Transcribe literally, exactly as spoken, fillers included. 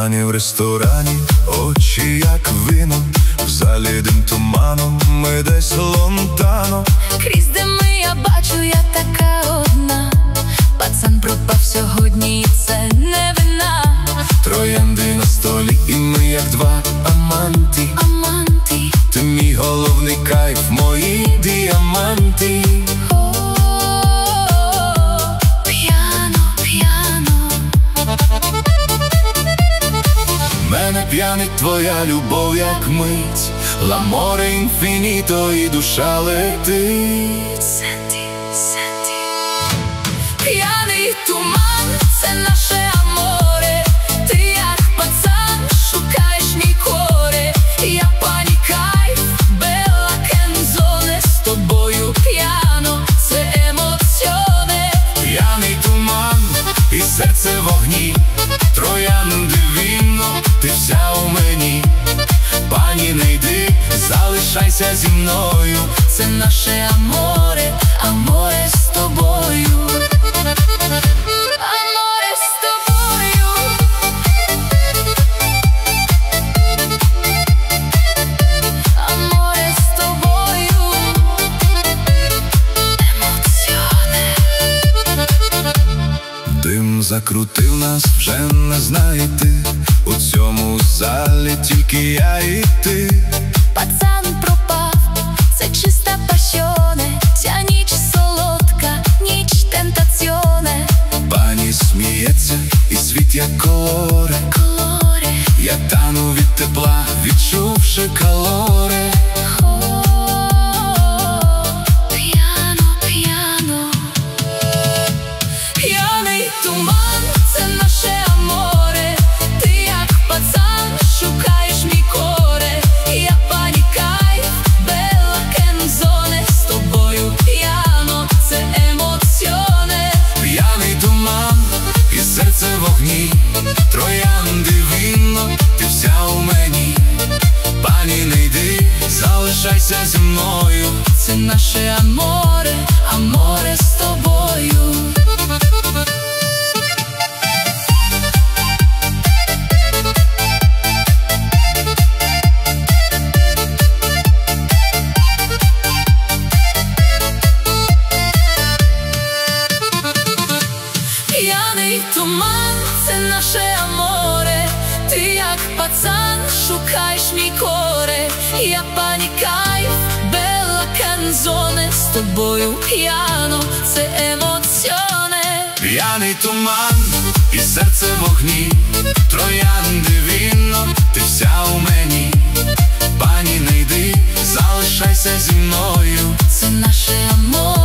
Пані в ресторані, очі як вино, в залі дим туманом, ми десь лонтаном. Крізь дими я бачу, я така одна. Пацан пропав сьогодні, і це не вина. Троянди на столі, і ми як два аманти. Аманти. Ти мій головний кайф, мої діаманти. Мене п'янить твоя любов, як мить, l'amore infinito, і душа летить. Сенті, сенті. П'яний туман – це наше аморе. Ти як пацан, шукаєш мій коре. Я пані кайф, белла кензоне. З тобою п'яно, це емоціоне. П'яний туман і серце в огні, троянди віно, ти вся у мені. Пані, не йди, залишайся зі мною. Це наше аморе, аморе з тобою. Аморе з тобою. Аморе з тобою. Емоціоне. Дим закрутив нас, вже не знаєте. У цьому залі тільки я і ти. Пацан пропав, це чиста пасьоне. Ця ніч солодка, ніч тентаціоне. Пані сміється, і світ як колоре. Колоре. Я тану від тепла, відчувши калоре. П'яно, п'яно. П'яний туман – це наше аморе. Ти як пацан, шукаєш мій коре. Я пані кайф, белла кензоне. З тобою п'яно, це емоціоне. П'яний туман і серце в огні, троянди віно, ти вся у мені. Пані, не йди, залишайся зі мною. Це наше аморе, аморе з тобою. П'яний туман – це наше аморе. Ти як пацан, шукаєш мій коре. Я пані кайф, белла кензоне. З тобою п'яно, це емоціоне. П'яний туман і серце в огні, троянди віно, ти вся у мені. Пані, не йди, залишайся зі мною. Це наше аморе.